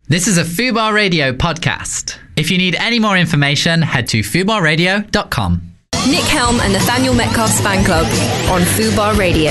This is a Fubar Radio podcast. If you need any more information, head to fubarradio.com. Nick Helm and Nathaniel Metcalf's fan club on Fubar Radio.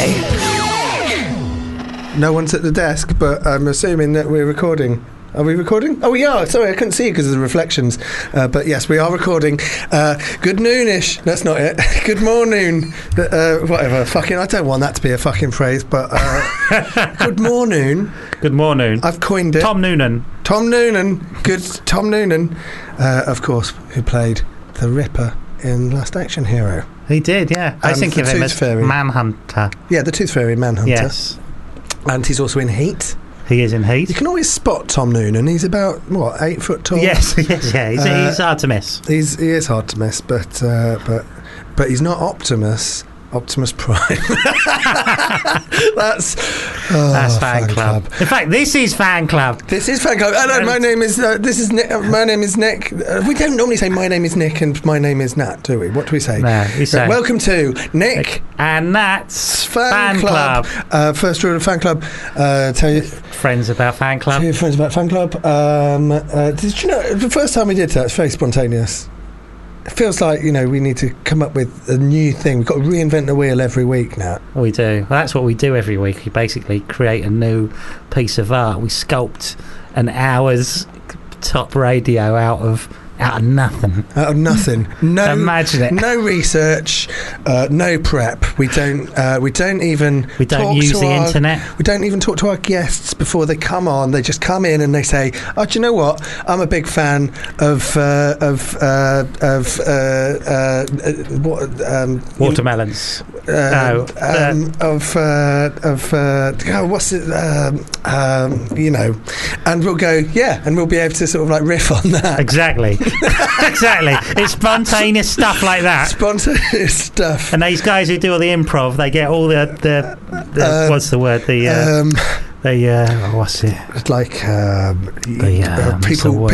No one's at the desk, but I'm assuming that we're recording. Are we recording? Oh, we are. Sorry, I couldn't see you because of the reflections. But yes, we are recording. Good noonish. That's not it. Good morning. Whatever. Fucking, I don't want that to be a fucking phrase, but good morning. Good morning. I've coined it. Tom Noonan. Tom Noonan. Good Tom Noonan. Of course, who played the Ripper in Last Action Hero. He did, yeah. I think of him as Manhunter. Yeah, the Tooth Fairy Manhunter. Yes. And he's also in Heat. He is in Heat. You can always spot Tom Noonan. He's about, 8 foot tall? Yes, yeah. He's hard to miss. He is hard to miss, but he's not Optimus Prime. That's fan club. In fact, this is fan club. This is fan club. Hello, my name is Nick. My name is Nick. We don't normally say my name is Nick and my name is Nat, do we? What do we say? No, we say welcome to Nick and Nat's fan club. First rule of fan club: tell your friends about fan club. Tell your friends about fan club. Did you know the first time we did that? It's very spontaneous. It feels like, we need to come up with a new thing. We've got to reinvent the wheel every week now. We do. Well, that's what we do every week. We basically create a new piece of art. We sculpt an hour's top radio out of nothing. Out of nothing. No, imagine it. No research, no prep. We don't even. We don't use the internet. We don't even talk to our guests before they come on. They just come in and they say, "Oh, do you know what? I'm a big fan of watermelons." What's it? And we'll go, yeah, and we'll be able to sort of like riff on that. Exactly. Exactly. It's spontaneous stuff like that. Spontaneous stuff. And these guys who do all the improv, they get all the what's the word? What's it? It's like people.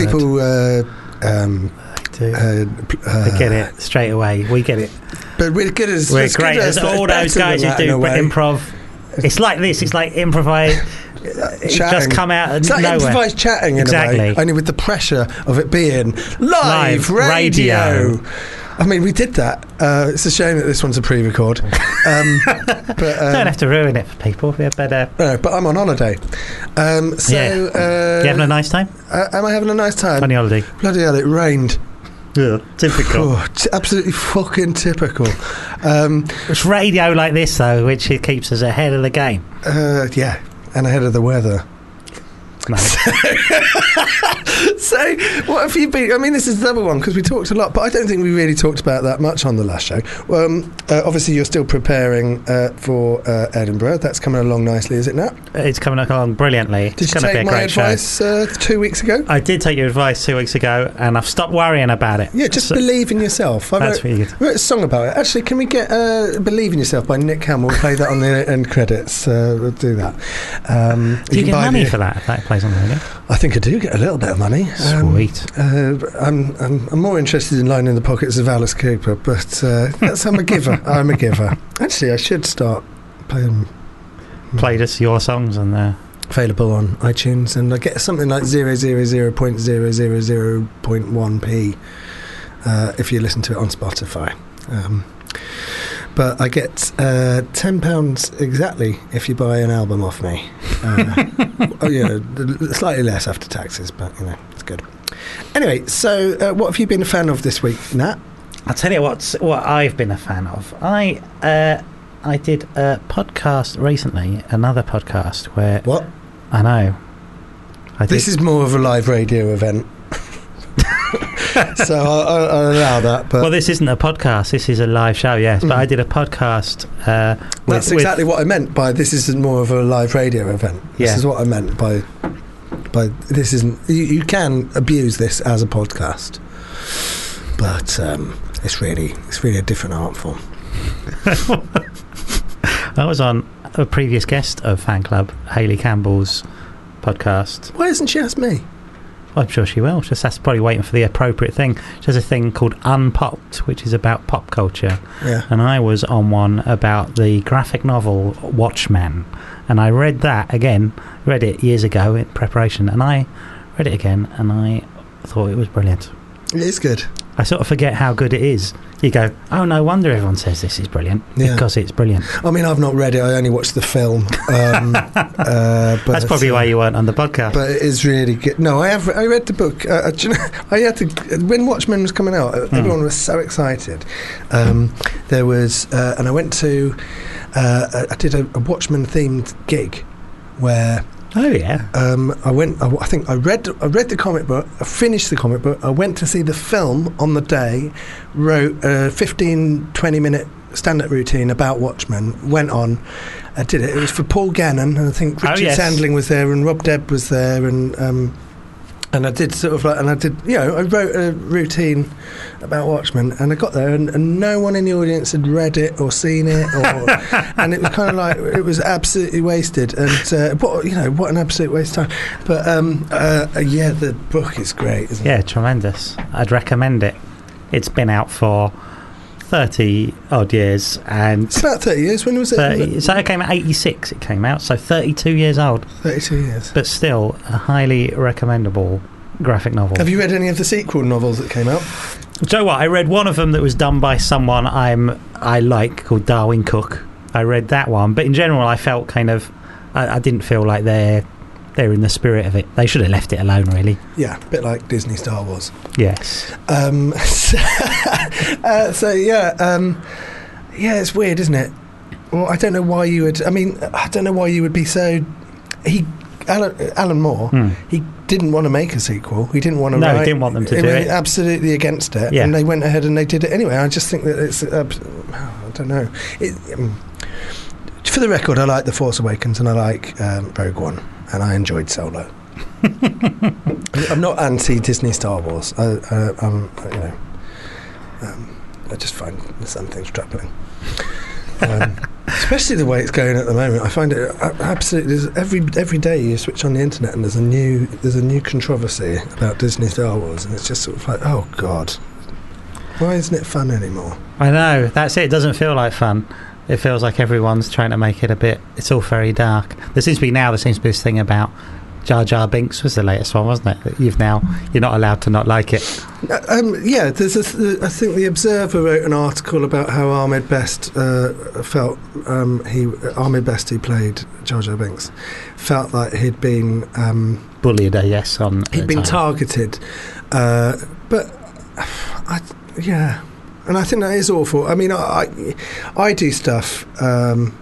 They get it straight away. We get it. But we're good as we're great as all those guys who do improv. It's like this. It's like improvise. It's just come out of it's like nowhere. Improvised chatting in a way, only with the pressure of it being live radio. I mean, we did that. It's a shame that this one's a pre-record. But don't have to ruin it for people. We're better. No, but I'm on holiday. You having a nice time? Am I having a nice time? Funny holiday. Bloody hell, it rained. Yeah, typical. Absolutely fucking typical. It's radio like this, though, which it keeps us ahead of the game. Yeah, and ahead of the weather. No. So, what have you been? I mean, this is the other one because we talked a lot, but I don't think we really talked about that much on the last show. Obviously, you're still preparing for Edinburgh. That's coming along nicely, is it not? It's coming along brilliantly. Did you take my advice 2 weeks ago? I did take your advice 2 weeks ago, and I've stopped worrying about it. Yeah, just believe in yourself. I wrote a song about it. Actually, can we get "Believe in Yourself" by Nick Helm? We'll play that on the end credits. We'll do that. Do you get money for that? If that plays on the radio? I think I do get a little bit of money. Sweet. I'm more interested in lining the pockets of Alice Cooper, but I'm a giver. I'm a giver. Actually, I should start playing. Play us your songs and available on iTunes, and I get something like 0.000.1p if you listen to it on Spotify. But I get £10 exactly if you buy an album off me. Slightly less after taxes, but it's good. Anyway, so what have you been a fan of this week, Nat? I'll tell you what I've been a fan of. I did a podcast recently, another podcast where... What? I know. This is more of a live radio event. So I'll allow that. But well, this isn't a podcast. This is a live show, yes. But I did a podcast. That's exactly what I meant by this isn't more of a live radio event. Yeah. This is what I meant by this isn't. You can abuse this as a podcast, but it's really a different art form. I was on a previous guest of Fan Club, Hayley Campbell's podcast. Why hasn't she asked me? I'm sure she will. Just that's probably waiting for the appropriate thing. She has a thing called Unpopped, which is about pop culture. Yeah. And I was on one about the graphic novel Watchmen, and I read it years ago in preparation, and I read it again, and I thought it was brilliant. It is good. I sort of forget how good it is. You go, oh, no wonder everyone says this is brilliant, because it's brilliant. I mean, I've not read it. I only watched the film. But that's probably why you weren't on the podcast. But it is really good. No, I read the book. I had to, when Watchmen was coming out, everyone was so excited. There was, and I went to, I did a Watchmen themed gig where. Oh yeah. I think I read the comic book. I finished the comic book. I went to see the film on the day. Wrote a 15-20 minute stand-up routine about Watchmen. Went on. I did it. It was for Paul Gannon, and I think Richard Sandling was there, and Rob Debb was there, and I did sort of like, and I did, I wrote a routine about Watchmen, and I got there, and no one in the audience had read it or seen it, and it was kind of like, it was absolutely wasted, and what an absolute waste of time. But the book is great, isn't it? Yeah, tremendous. I'd recommend it. It's been out for 30 odd years, and it's about 30 years. When was it? So it came out 86. It came out, so 32 years old. 32 years, but still a highly recommendable graphic novel. Have you read any of the sequel novels that came out? Do you know what? I read one of them that was done by someone I like, called Darwin Cook. I read that one, but in general, I felt kind of, I didn't feel like they're in the spirit of it. They should have left it alone, really. Yeah, a bit like Disney Star Wars. Yes. It's weird, isn't it? Well, I don't know why you would. I mean, I don't know why you would be so. Alan Moore. He didn't want to make a sequel. He didn't want to. No, he didn't want them to do it. Absolutely against it. Yeah. And they went ahead and they did it anyway. I just think that it's. I don't know. For the record, I like The Force Awakens and I like Rogue One, and I enjoyed Solo. I'm not anti Disney Star Wars. I just find some things troubling. Especially the way it's going at the moment. I find it absolutely. Every day you switch on the internet and there's a new controversy about Disney Star Wars, and it's just sort of like, oh God, why isn't it fun anymore? I know, that's it. It doesn't feel like fun. It feels like everyone's trying to make it a bit. It's all very dark. There seems to be this thing about Jar Jar Binks was the latest one, wasn't it? That you're not allowed to not like it. There's I think the Observer wrote an article about how Ahmed Best felt. Ahmed Best, who played Jar Jar Binks, felt like he'd been bullied. He'd been targeted, but and I think that is awful. I mean, I do stuff. I'll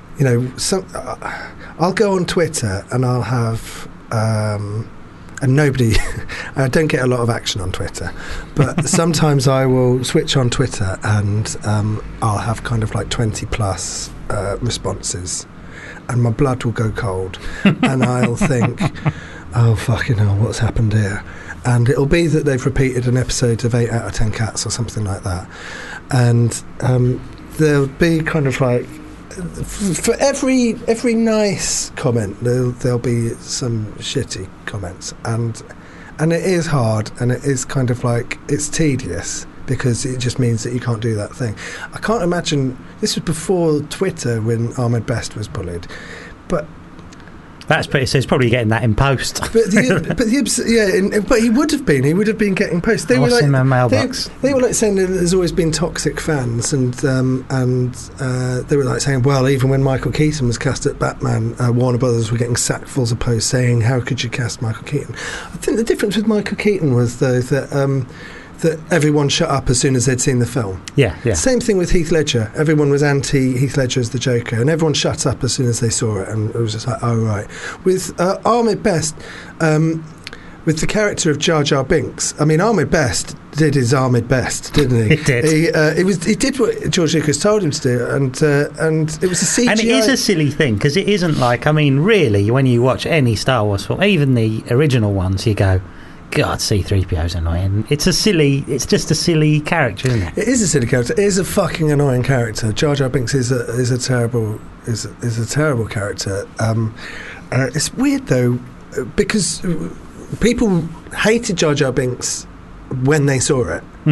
go on Twitter and I'll have. And nobody I don't get a lot of action on Twitter, but sometimes I will switch on Twitter and I'll have kind of like 20 plus responses, and my blood will go cold and I'll think, oh fucking hell, what's happened here? And it'll be that they've repeated an episode of 8 out of 10 Cats or something like that, and there'll be kind of like, for every nice comment there'll be some shitty comments, and it is hard, and it is kind of like, it's tedious because it just means that you can't do that thing. I can't imagine, this was before Twitter when Ahmed Best was bullied, but that's pretty. So he's probably getting that in post. But he would have been. He would have been getting post. They were like in their mailbox. They were like saying that there's always been toxic fans, and they were like saying, well, even when Michael Keaton was cast at Batman, Warner Brothers were getting sackfuls of posts saying, how could you cast Michael Keaton? I think the difference with Michael Keaton was though that everyone shut up as soon as they'd seen the film. Yeah. Same thing with Heath Ledger. Everyone was anti Heath Ledger as the Joker, and everyone shut up as soon as they saw it, and it was just like, oh right. With Ahmed Best, with the character of Jar Jar Binks, I mean, Ahmed Best did his Ahmed Best, didn't he? He did. He did what George Lucas told him to do, and it was a CGI. And it is a silly thing, because it isn't like, I mean, really, when you watch any Star Wars film, even the original ones, you go, God, C-3PO's annoying. It's just a silly character, isn't it? It is a silly character. It is a fucking annoying character. Jar Jar Binks is a terrible character. It's weird though, because people hated Jar Jar Binks when they saw it.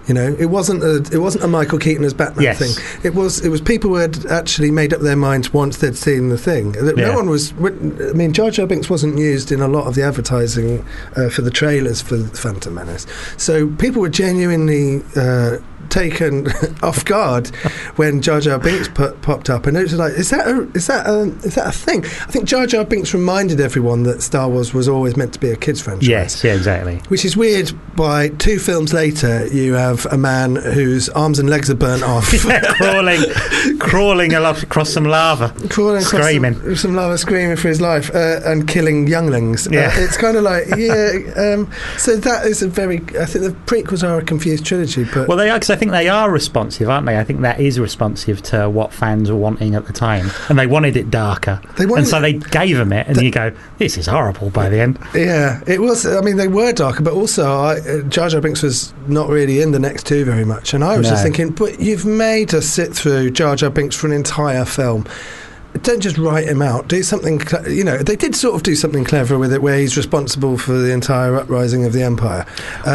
You know, it wasn't a Michael Keaton as Batman thing. It was people who had actually made up their minds once they'd seen the thing. No one was. I mean, Jar Jar Binks wasn't used in a lot of the advertising for the trailers for The Phantom Menace. So people were genuinely taken off guard when Jar Jar Binks popped up, and it was like, is that a thing? I think Jar Jar Binks reminded everyone that Star Wars was always meant to be a kids franchise. Yes, yeah, exactly. Which is weird. By 2 films later, you have a man whose arms and legs are burnt off, crawling across some lava, screaming, some lava, screaming for his life, and killing younglings. Yeah. It's kind of like, so that is a very. I think the prequels are a confused trilogy, but well, they are, because I think they are responsive, aren't they? I think that is responsive to what fans were wanting at the time, and they wanted it darker, so they gave them it, and you go, this is horrible by the end. Yeah, it was. I mean, they were darker, but also Jar Jar Binks was not really in the next 2 very much, and I was just thinking, but you've made us sit through Jar Jar Binks for an entire film. Don't just write him out. Do something. They did sort of do something clever with it, where he's responsible for the entire uprising of the Empire.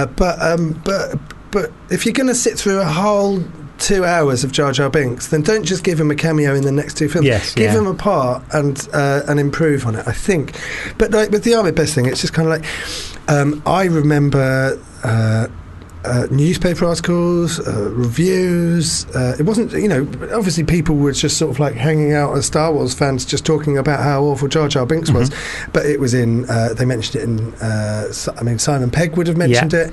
But if you're going to sit through a whole 2 hours of Jar Jar Binks, then don't just give him a cameo in the next 2 films. Give him a part and improve on it, I think. But like with the Ahmed Best thing, it's just kind of like I remember newspaper articles, reviews. It wasn't, obviously people were just sort of like hanging out as Star Wars fans, just talking about how awful Jar Jar Binks was. But it was in, they mentioned it in, Simon Pegg would have mentioned it.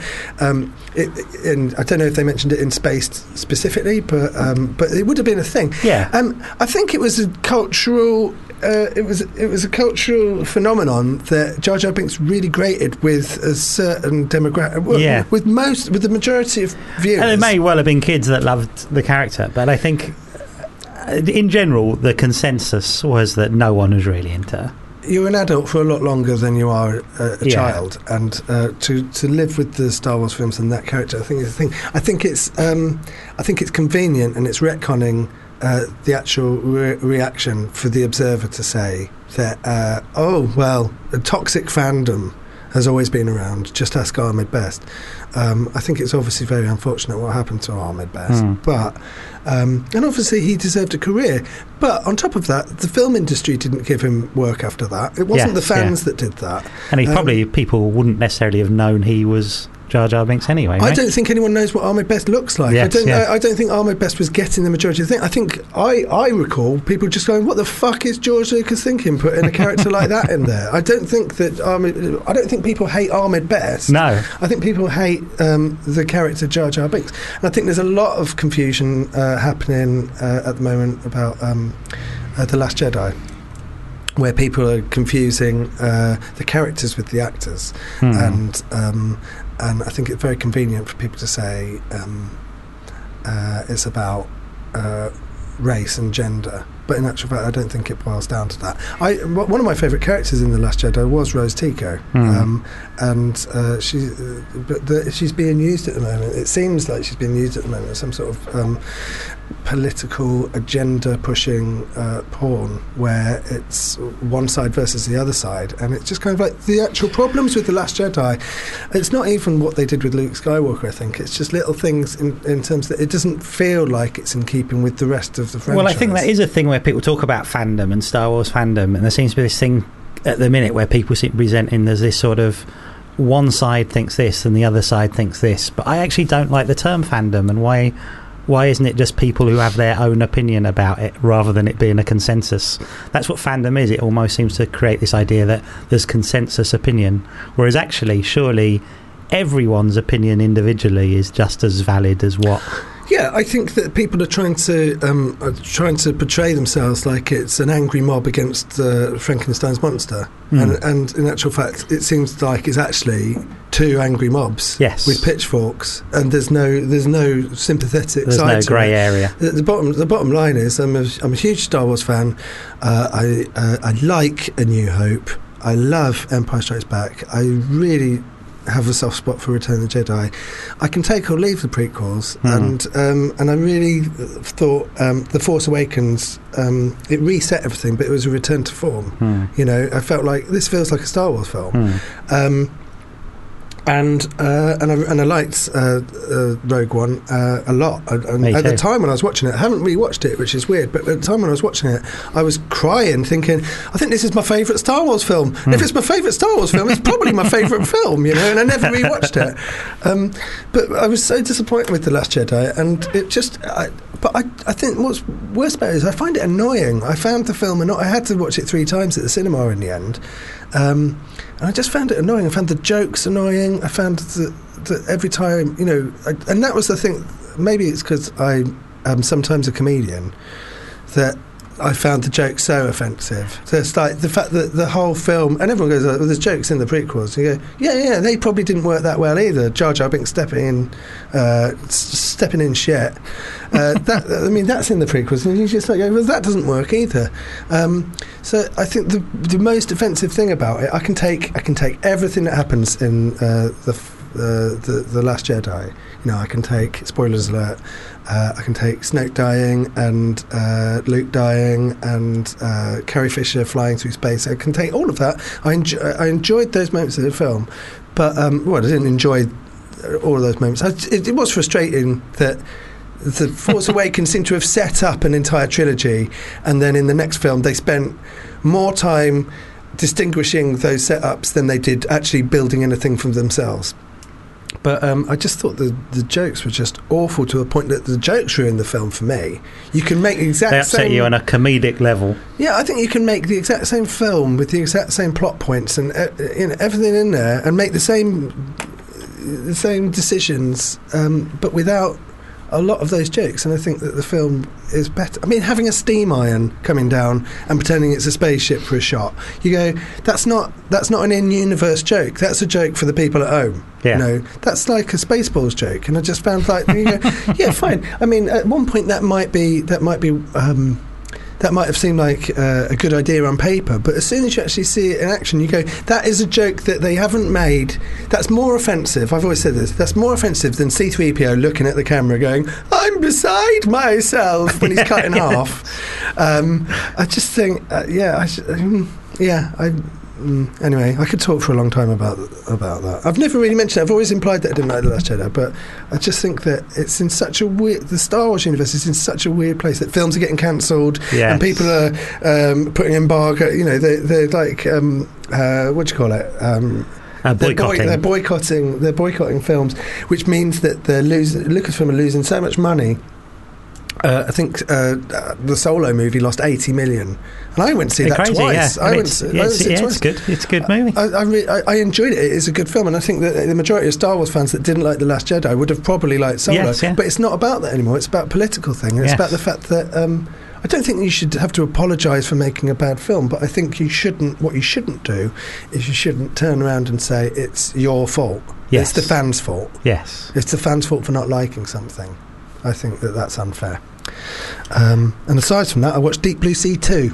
And I don't know if they mentioned it in Spaced specifically, but it would have been a thing. Yeah. I think it was a cultural. It was a cultural phenomenon that Jar Jar Binks really grated with a certain demographic. With the majority of viewers. And it may well have been kids that loved the character, but I think in general the consensus was that no one was really into her. You're an adult for a lot longer than you are a child, and to live with the Star Wars films and that character, I think is the thing. I think it's convenient, and it's retconning the actual reaction for the observer to say that a toxic fandom has always been around. Just ask Ahmed Best. I think it's obviously very unfortunate what happened to Ahmed Best, but and obviously he deserved a career. But on top of that, the film industry didn't give him work after that. It wasn't the fans that did that, and people wouldn't necessarily have known he was Jar Jar Binks anyway. I don't think anyone knows what Ahmed Best looks like. I don't think Ahmed Best was getting the majority of the thing. I think I recall people just going, "What the fuck is George Lucas thinking, putting a character like that in there?" I don't think people hate Ahmed Best. No, I think people hate the character Jar Jar Binks, and I think there's a lot of confusion happening at the moment about The Last Jedi, where people are confusing the characters with the actors, and I think it's very convenient for people to say it's about race and gender. But in actual fact, I don't think it boils down to that. One of my favourite characters in The Last Jedi was Rose Tico, and she's being used at the moment. It seems like she's being used at the moment as some sort of political agenda-pushing porn, where it's one side versus the other side, and it's just kind of like the actual problems with The Last Jedi. It's not even what they did with Luke Skywalker, I think. It's just little things in terms that it doesn't feel like it's in keeping with the rest of the franchise. Well, I think that is a thing where people talk about fandom and Star Wars fandom, and there seems to be this thing at the minute where people seem presenting there's this sort of one side thinks this and the other side thinks this. But I actually don't like the term fandom, and why isn't it just people who have their own opinion about it rather than it being a consensus? That's what fandom is. It almost seems to create this idea that there's consensus opinion, whereas actually surely everyone's opinion individually is just as valid as what. Yeah, I think that people are trying to portray themselves like it's an angry mob against Frankenstein's monster, and in actual fact, it seems like it's actually two angry mobs with pitchforks, and there's no sympathetic. There's side no grey area. The bottom line is, I'm a huge Star Wars fan. I like A New Hope. I love Empire Strikes Back. I really have a soft spot for Return of the Jedi. I can take or leave the prequels, and I really thought The Force Awakens, it reset everything, but it was a return to form. I felt like this feels like a Star Wars film. And I liked Rogue One a lot. And Me at the too. time when I was watching it, I haven't rewatched it, which is weird, but at the time when I was watching it, I was crying, thinking, I think this is my favourite Star Wars film. And if it's my favourite Star Wars film, it's probably my favourite film, and I never rewatched it. But I was so disappointed with The Last Jedi, and it just... I think what's worse about it is I find it annoying. I found the film, I had to watch it 3 times at the cinema in the end. And I just found it annoying. I found the jokes annoying. I found that every time, and that was the thing. Maybe it's because I am sometimes a comedian that I found the jokes so offensive. So it's like the fact that the whole film, and everyone goes, well, there's jokes in the prequels. You go, yeah, they probably didn't work that well either. Jar Jar Binks stepping in shit. That's in the prequels, and you just like, well, that doesn't work either. So I think the most offensive thing about it, I can take everything that happens in the Last Jedi. I can take, spoilers alert, I can take Snoke dying and Luke dying and Carrie Fisher flying through space. I can take all of that. I enjoyed those moments of the film, but I didn't enjoy all of those moments. It was frustrating that The Force Awakens seemed to have set up an entire trilogy, and then in the next film they spent more time distinguishing those setups than they did actually building anything from themselves. But I just thought the jokes were just awful, to a point that the jokes ruined the film for me. You can make the exact They upset same... you on a comedic level. Yeah, I think you can make the exact same film with the exact same plot points and everything in there, and make the same decisions, but without a lot of those jokes. And I think that the film is better. I mean, having a steam iron coming down and pretending it's a spaceship for a shot, you go, that's not an in-universe joke. That's a joke for the people at home. Yeah. That's like a Spaceballs joke. And I just found yeah, fine. I mean, at one point that might have seemed like a good idea on paper, but as soon as you actually see it in action, you go, that is a joke that they haven't made. That's more offensive. I've always said this. That's more offensive than C-3PO looking at the camera going, I'm beside myself, when he's cut in half. I just think, anyway, I could talk for a long time about that. I've never really mentioned it. I've always implied that I didn't like The Last Jedi, but I just think that it's in such a weird... The Star Wars universe is in such a weird place that films are getting cancelled, Yes. and people are putting embargo... they're like... what do you call it? Boycotting. They're boycotting films, which means that Lucasfilm are losing so much money. I think the Solo movie lost 80 million, and I went to see that Crazy, twice. yeah. It's good. It's a good movie. I enjoyed it. It's a good film, and I think that the majority of Star Wars fans that didn't like The Last Jedi would have probably liked Solo. Yes, yeah. But it's not about that anymore. It's about a political thing. And It's about the fact that I don't think you should have to apologise for making a bad film, but I think you shouldn't. What you shouldn't do is you shouldn't turn around and say it's your fault. Yes. It's the fans' fault. Yes. It's the fans' fault for not liking something. I think that's unfair. And aside from that, I watched Deep Blue Sea 2,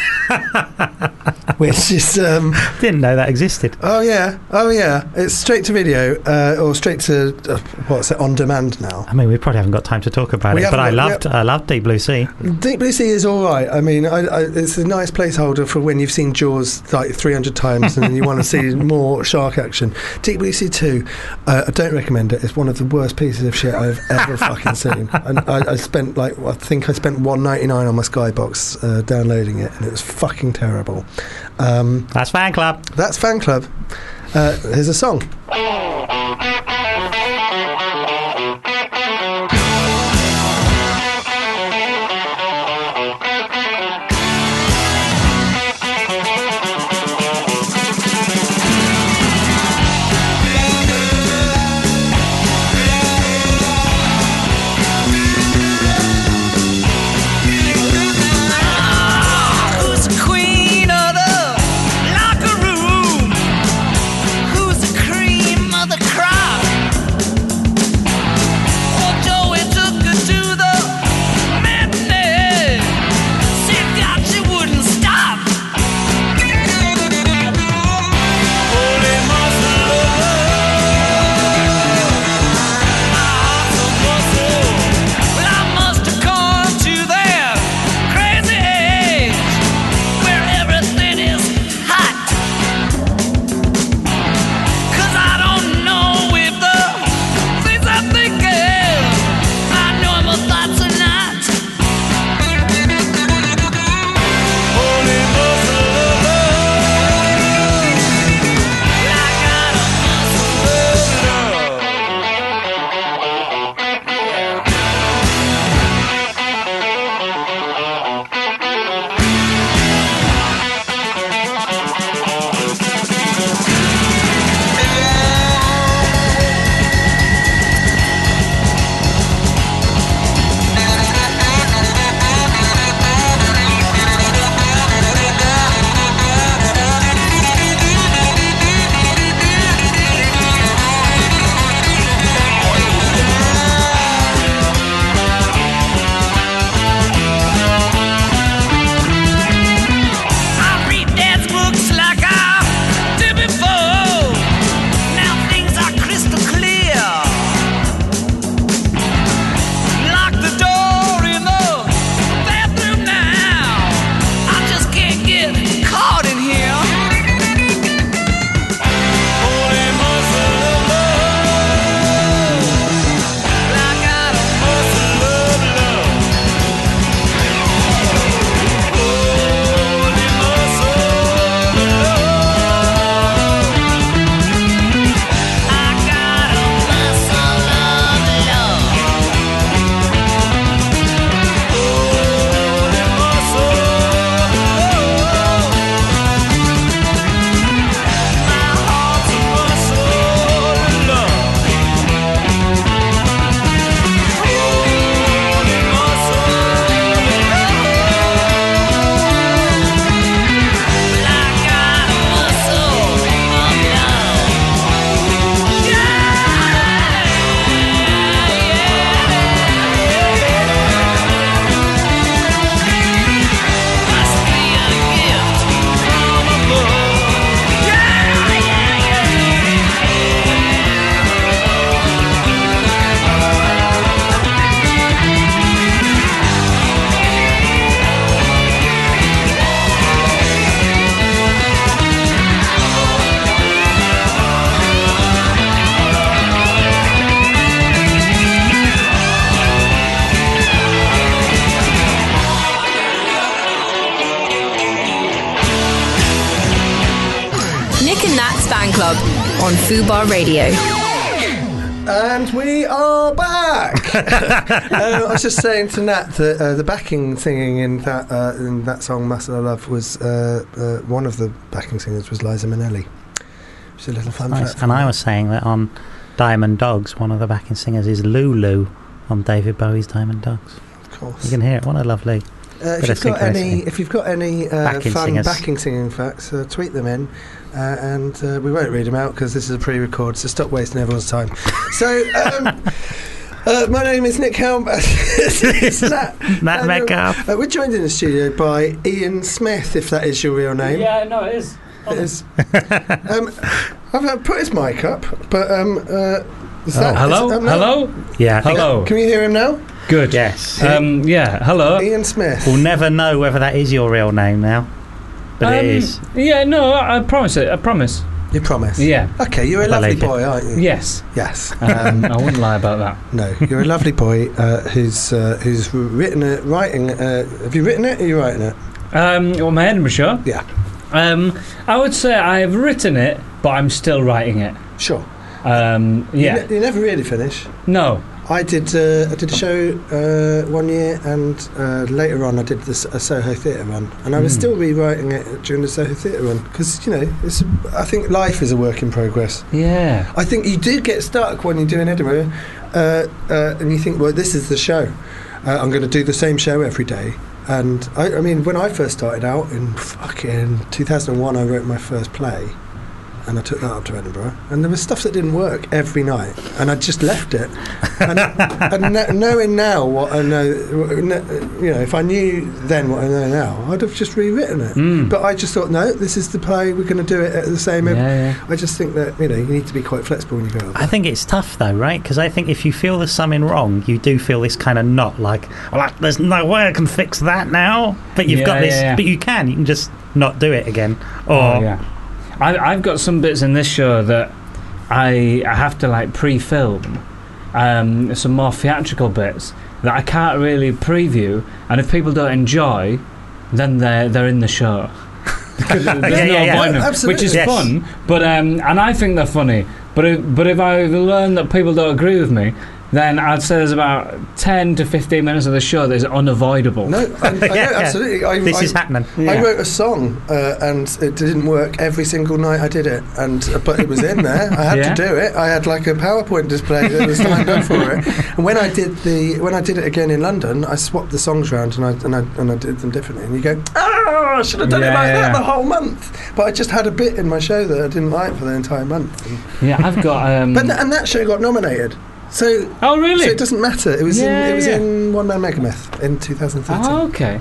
which is... Didn't know that existed. Oh yeah. It's straight to video, or straight to on demand now. I mean, we probably haven't got time to talk about it, but I loved Deep Blue Sea. Deep Blue Sea is all right. I mean, it's a nice placeholder for when you've seen Jaws like 300 times and then you want to see more shark action. Deep Blue Sea 2, I don't recommend it. It's one of the worst pieces of shit I've ever fucking seen. And I spent I think I spent $1.99 on my Skybox downloading it, and it was fucking terrible. That's Fan Club. That's Fan Club. Here's a song. Who's the queen of the locker room? Who's the cream of the crop? on Fubar Radio. And we are back. I was just saying to Nat that the backing singing in that song "Muscle of Love" was one of the backing singers was Liza Minnelli. It's a little fun fact. And I was saying that on Diamond Dogs, one of the backing singers is Lulu on David Bowie's Diamond Dogs. Of course. You can hear it. What a lovely. If you've got any Backing fun singers. backing singing facts, tweet them in, and we won't read them out because this is a pre-record, so stop wasting everyone's time. So, my name is Nick Helm. This is Nat Metcalf. We're joined in the studio by Ian Smith, if that is your real name. Yeah, no, it is. It is. I've put his mic up, but is that, hello? no? Hello? Yeah. I think- Hello. Can we hear him now? Good. Yes. Yeah, hello. Ian Smith. We'll never know whether that is your real name now, but it is. Yeah, no, I promise it. I promise. You promise? Yeah. Okay, you're a I lovely believe you. boy, aren't you? Yes. Yes. I wouldn't lie about that. No, you're a lovely boy who's written it, writing. Have you written it? Or are you writing it? Well, my Edinburgh show. Yeah. I would say I've written it, but I'm still writing it. Sure. Yeah. You never really finish. No. I did a show 1 year, and later on I did a Soho Theatre run, and I was still rewriting it during the Soho Theatre run because I think life is a work in progress. Yeah. I think you do get stuck when you're doing Edinburgh, and you think, well, this is the show. I'm going to do the same show every day. And I mean, when I first started out in fucking 2001, I wrote my first play. And I took that up to Edinburgh, and there was stuff that didn't work every night, and I just left it. And knowing now what I know, if I knew then what I know now, I'd have just rewritten it. But I just thought, no, this is the play. We're going to do it at the same. Yeah. I just think that you need to be quite flexible when you go. I think it's tough though, right? Because I think if you feel there's something wrong, you do feel this kind of knot, like there's no way I can fix that now. But you've got this. Yeah. But you can just not do it again. Yeah. I've got some bits in this show that I have to pre-film, some more theatrical bits that I can't really preview, and if people don't enjoy, then they're in the show. There's no avoiding them, which is fun. But and I think they're funny. But if I learn that people don't agree with me, then I'd say there's about 10 to 15 minutes of the show that is unavoidable. No, I know, absolutely. This is happening. I wrote a song and it didn't work every single night I did it, but it was in there. I had to do it. I had like a PowerPoint display that was lined up for it. And when I did it again in London, I swapped the songs around and I did them differently. And you go, I should have done it like that the whole month. But I just had a bit in my show that I didn't like for the entire month. Yeah, I've got. And that show got nominated. So, oh really? So it doesn't matter. It was in One Man Megamyth in 2013. Oh, okay.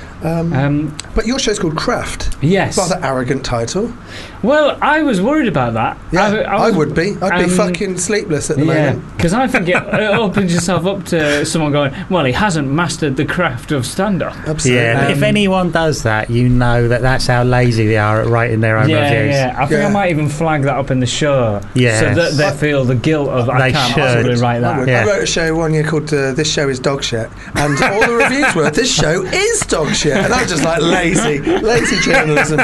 But your show's called Craft. Yes. Rather arrogant title. Well, I was worried about that. Yeah, I would be. I'd be fucking sleepless at the moment. Because I think it opens yourself up to someone going, well, he hasn't mastered the craft of stand-up. Absolutely. Yeah, if anyone does that, you know that's how lazy they are at writing their own reviews. Yeah, I think I might even flag that up in the show. Yeah. So that they feel the guilt of, I can't possibly write that. I wrote a show 1 year called This Show is Dog Shit, and all the reviews were, this show is dog shit. And I was just like, lazy journalism.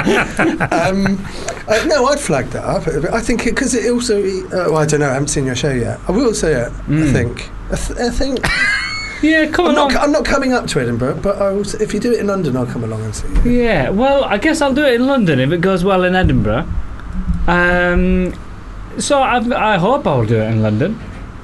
No, I'd flag that up. I think because it also. I don't know. I haven't seen your show yet. I will say it. I think. I think. Yeah, come along. I'm not coming up to Edinburgh, but if you do it in London, I'll come along and see you. Yeah, well, I guess I'll do it in London if it goes well in Edinburgh. So I hope I'll do it in London.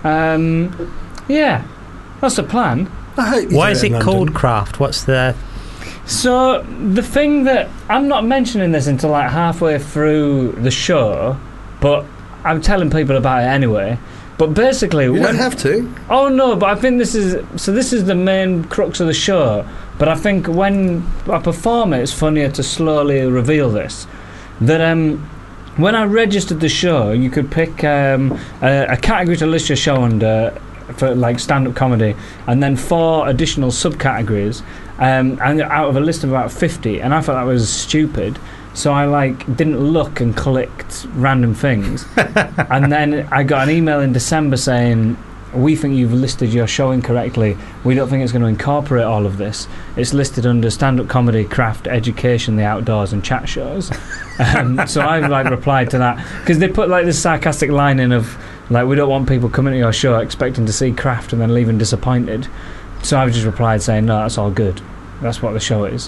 Yeah, that's the plan. I hope you Why do is in it London. called Craft? What's the... So the thing that I'm not mentioning this until like halfway through the show, but I'm telling people about it anyway. But basically, you don't have to. Oh no, but I think this is the main crux of the show. But I think when I perform it, it's funnier to slowly reveal this. That when I registered the show, you could pick a category to list your show under for like stand-up comedy, and then 4 additional subcategories, and out of a list of about 50. And I thought that was stupid. So I didn't look and clicked random things, and then I got an email in December saying, we think you've listed your show incorrectly. We don't think it's going to incorporate all of this. It's listed under stand-up comedy, craft, education, the outdoors, and chat shows. So I've like replied to that because they put like this sarcastic line in of like, we don't want people coming to your show expecting to see craft and then leaving disappointed. So I've just replied saying, no, that's all good. That's what the show is.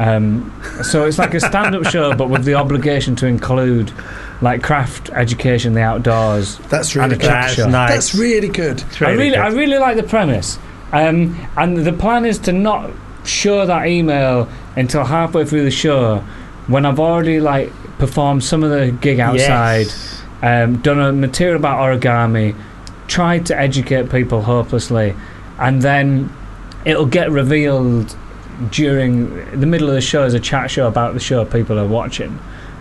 So it's like a stand-up show, but with the obligation to include like craft, education, the outdoors. That's really and a good. chat show. Nice. That's really good. I really like the premise. And the plan is to not show that email until halfway through the show, when I've already like performed some of the gig outside, done a material about origami, tried to educate people hopelessly, and then it'll get revealed during the middle of the show as a chat show about the show people are watching.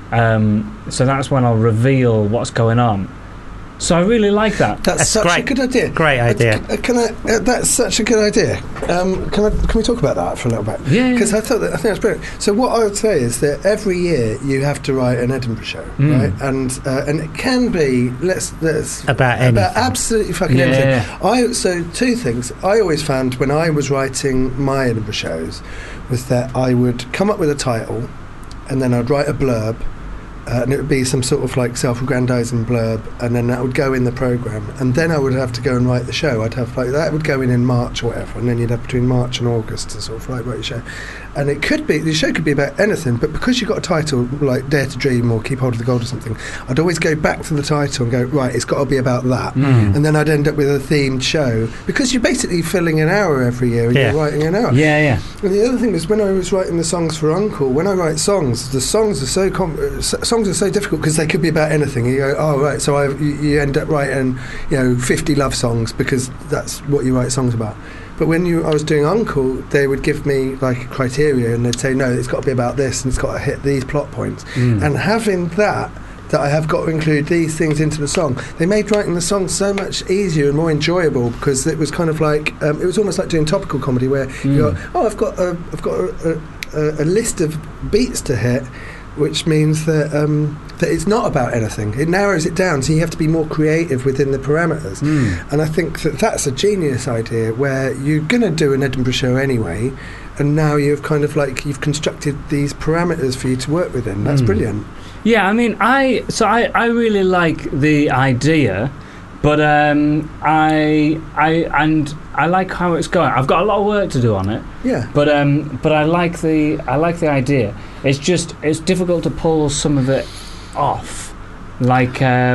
So that's when I'll reveal what's going on. So I really like that. That's such great. a good idea. Great idea. That's such a good idea. Can we talk about that for a little bit? Yeah. Because I think that's brilliant. So what I would say is that every year you have to write an Edinburgh show, right? And it can be let's About anything. about absolutely fucking anything. So two things. I always found when I was writing my Edinburgh shows was that I would come up with a title, and then I'd write a blurb. And it would be some sort of like self-aggrandizing blurb, and then that would go in the programme, and then I would have to go and write the show. I'd have like that would go in March or whatever, and then you'd have between March and August to sort of write your show. And it could be, the show could be about anything, but because you've got a title like Dare to Dream or Keep Hold of the Gold or something, I'd always go back to the title and go, right, it's got to be about that. And then I'd end up with a themed show, because you're basically filling an hour every year and you're writing an hour. Yeah. And the other thing was, when I was writing the songs for Uncle, when I write songs, the songs are so difficult because they could be about anything. You go, oh right, so you end up writing 50 love songs because that's what you write songs about. But when I was doing Uncle, they would give me like a criteria, and they'd say, no, it's got to be about this, and it's got to hit these plot points. And having that I have got to include these things into the song, they made writing the song so much easier and more enjoyable, because it was kind of like it was almost like doing topical comedy, where you go, oh, I've got a list of beats to hit, which means that it's not about anything. It narrows it down, so you have to be more creative within the parameters. And I think that's a genius idea, where you're going to do an Edinburgh show anyway, and now you've kind of like you've constructed these parameters for you to work within. That's brilliant. Yeah, I mean, I really like the idea, but I like how it's going. I've got a lot of work to do on it. Yeah. But I like the idea. It's difficult to pull some of it off. Like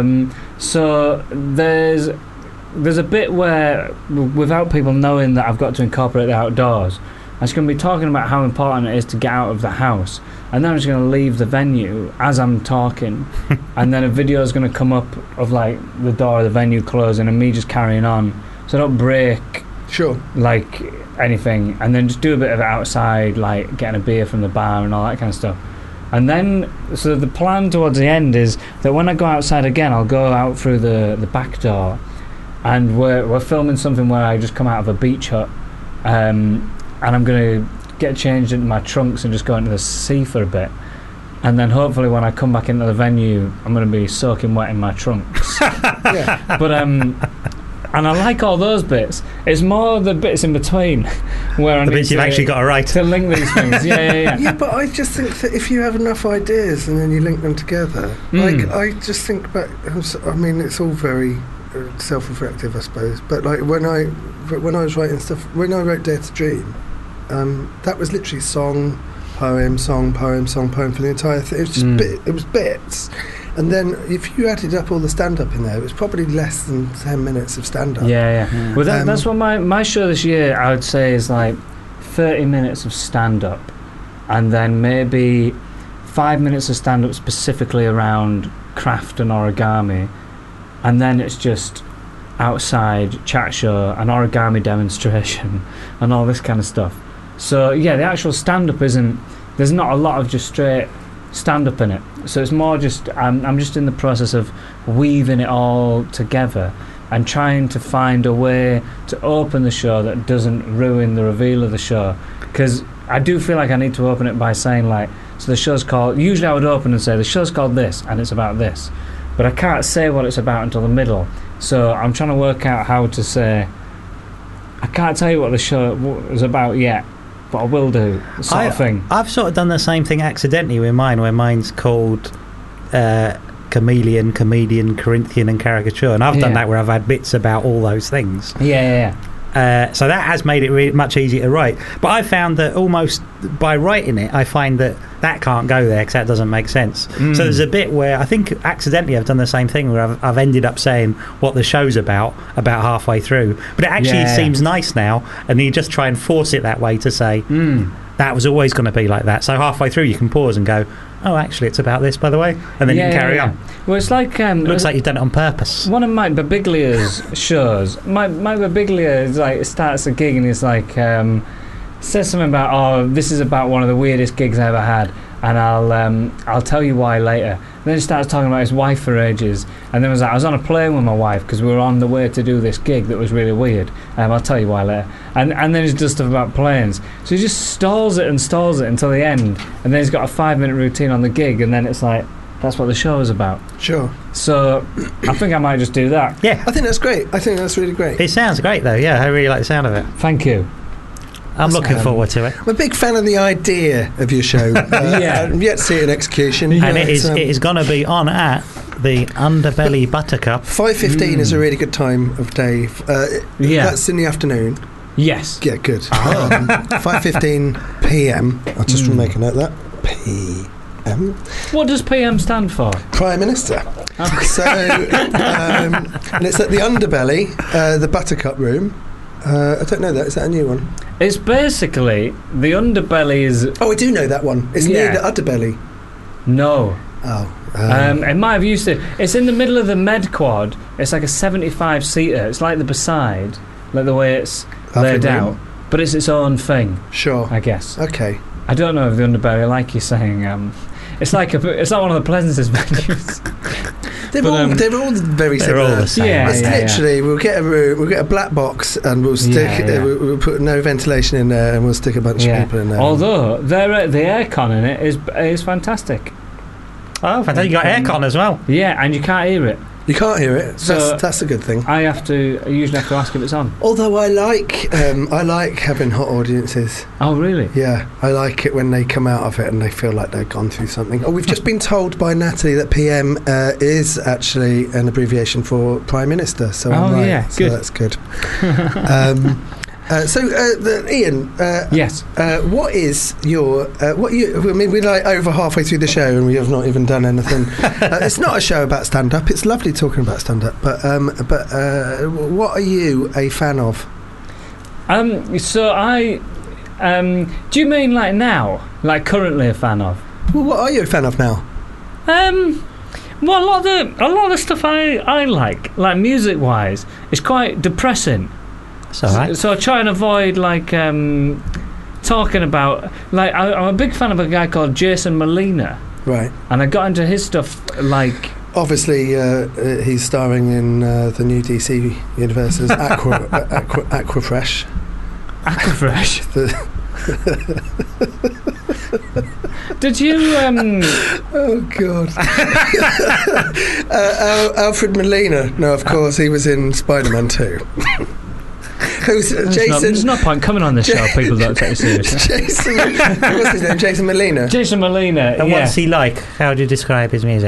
so there's a bit where, without people knowing that I've got to incorporate the outdoors, I'm just going to be talking about how important it is to get out of the house. And then I'm just going to leave the venue as I'm talking, and then a video is going to come up of like the door of the venue closing and me just carrying on, so I don't break like anything, and then just do a bit of it outside, like getting a beer from the bar and all that kind of stuff. And then, so the plan towards the end is that when I go outside again, I'll go out through the back door, and we're filming something where I just come out of a beach hut, and I'm going to get changed into my trunks and just go into the sea for a bit, and then hopefully when I come back into the venue, I'm going to be soaking wet in my trunks. But and I like all those bits. It's more the bits in between where I The need bits you've actually got to write. to link these things. Yeah. Yeah, but I just think that if you have enough ideas and then you link them together, like I just think back. I mean, it's all very self-reflective, I suppose. But like when I was writing stuff, when I wrote Dare to Dream, that was literally song, poem for the entire thing. It was just it was bits. And then if you added up all the stand-up in there, it was probably less than 10 minutes of stand-up. Yeah. Well, that's what my show this year, I would say, is like 30 minutes of stand-up, and then maybe 5 minutes of stand-up specifically around craft and origami, and then it's just outside chat show, an origami demonstration, and all this kind of stuff. So yeah, the actual stand-up there's not a lot of just straight stand-up in it, so it's more just I'm just in the process of weaving it all together and trying to find a way to open the show that doesn't ruin the reveal of the show, because I do feel like I need to open it by saying, like, so the show's called, usually I would open and say the show's called this and it's about this, but I can't say what it's about until the middle. So I'm trying to work out how to say. I can't tell you what the show is about yet, but I will do, sort of thing. I've sort of done the same thing accidentally with mine, where mine's called Chameleon, Comedian, Corinthian and Caricature, and I've done that where I've had bits about all those things. Yeah. So that has made it much easier to write. But I found that almost by writing it, I find that can't go there because that doesn't make sense. So there's a bit where I think accidentally I've done the same thing, where I've ended up saying what the show's about halfway through. But it actually seems nice now, and you just try and force it that way to say, that was always going to be like that. So halfway through you can pause and go, oh, actually it's about this, by the way, and then you can carry on. Well, it's like looks like you've done it on purpose. One of Mike Birbiglia's shows. Mike Birbiglia is like starts a gig and he's like says something about, oh, this is about one of the weirdest gigs I ever had, and I'll tell you why later. And then he starts talking about his wife for ages, and then I was on a plane with my wife because we were on the way to do this gig that was really weird. I'll tell you why later. And then he does stuff about planes. So he just stalls it until the end, and then he's got a 5-minute routine on the gig, and then it's like, that's what the show is about. Sure. So I think I might just do that. Yeah. I think that's great. I think that's really great. It sounds great, though. Yeah, I really like the sound of it. Thank you. I'm looking forward to it. I'm a big fan of the idea of your show. I've yet to see it in execution. And it is going to be on at the Underbelly Buttercup. 5:15 is a really good time of day. That's in the afternoon. Yes. Yeah, good. 5:15 p.m. I'll just make a note of that. PM. What does PM stand for? Prime Minister. Okay. So, and it's at the Underbelly, the Buttercup Room. I don't know that. Is that a new one? It's basically the Underbelly is. Oh, I do know that one. It's near the Underbelly. No. Oh. It might have used to. It's in the middle of the Med Quad. It's like a 75-seater. It's like the Beside, like the way it's laid out. But it's its own thing. Sure. I guess. Okay. I don't know if the Underbelly, like you're saying, it's like it's not one of the pleasantest venues. They're all very similar. They're all the same. Yeah, it's literally we'll get a room, we'll get a black box, and we'll stick. We'll put no ventilation in there, and we'll stick a bunch of people in there. Although the aircon in it is fantastic. Oh, fantastic! You got aircon as well. Yeah, and you can't hear it. You can't hear it. So that's a good thing. I usually have to ask if it's on. Although I like having hot audiences. Oh, really? Yeah, I like it when they come out of it and they feel like they've gone through something. Oh, we've just been told by Natalie that PM is actually an abbreviation for Prime Minister. So I'm right. Yeah, so good. That's good. Ian. Yes. What is your I mean, we're like over halfway through the show and we have not even done anything. It's not a show about stand-up. It's lovely talking about stand-up. But what are you a fan of? So I. Do you mean like now? Like currently a fan of? Well, what are you a fan of now? Well, a lot of the stuff I like music-wise, is quite depressing. So I try and avoid talking about I'm a big fan of a guy called Jason Molina. Right. And I got into his stuff obviously he's starring in the new DC universe's Aquafresh. Aquafresh. Did you oh god. Alfred Molina. No, of course he was in Spider-Man 2. Jason. There's no point coming on this show. People don't take you seriously. Jason. What's his name? Jason Molina. Jason Molina. And what's he like? How do you describe his music?